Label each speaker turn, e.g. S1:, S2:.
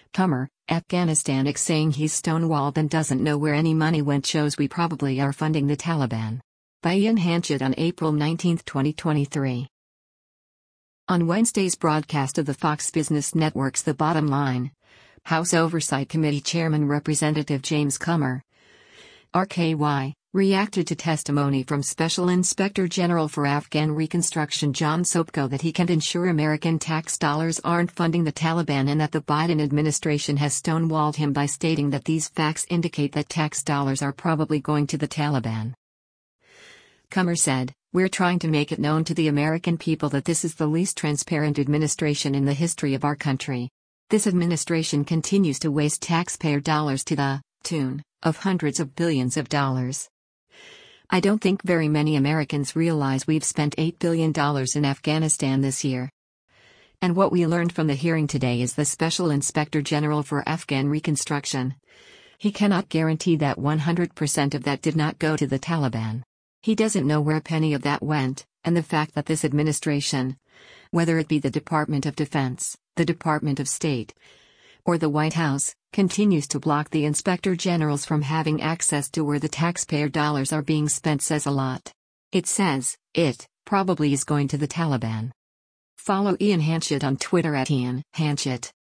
S1: Qamar, Afghanistan saying he's stonewalled and doesn't know where any money went shows we probably are funding the Taliban. By Ian Hanchett on April 19, 2023. On Wednesday's broadcast of the Fox Business Network's The Bottom Line, House Oversight Committee Chairman Representative James Qamar, RKY, reacted to testimony from Special Inspector General for Afghan Reconstruction John Sopko that he can't ensure American tax dollars aren't funding the Taliban and that the Biden administration has stonewalled him by stating that these facts indicate that tax dollars are probably going to the Taliban. Qamar said, "We're trying to make it known to the American people that this is the least transparent administration in the history of our country. This administration continues to waste taxpayer dollars to the tune of hundreds of billions of dollars. I don't think very many Americans realize we've spent $8 billion in Afghanistan this year." And what we learned from the hearing today is the Special Inspector General for Afghan Reconstruction. He cannot guarantee that 100% of that did not go to the Taliban. He doesn't know where a penny of that went, and the fact that this administration, whether it be the Department of Defense, the Department of State, or the White House, continues to block the inspector generals from having access to where the taxpayer dollars are being spent says a lot. It says, it probably is going to the Taliban. Follow Ian Hanchett on Twitter @Ian Hanchett.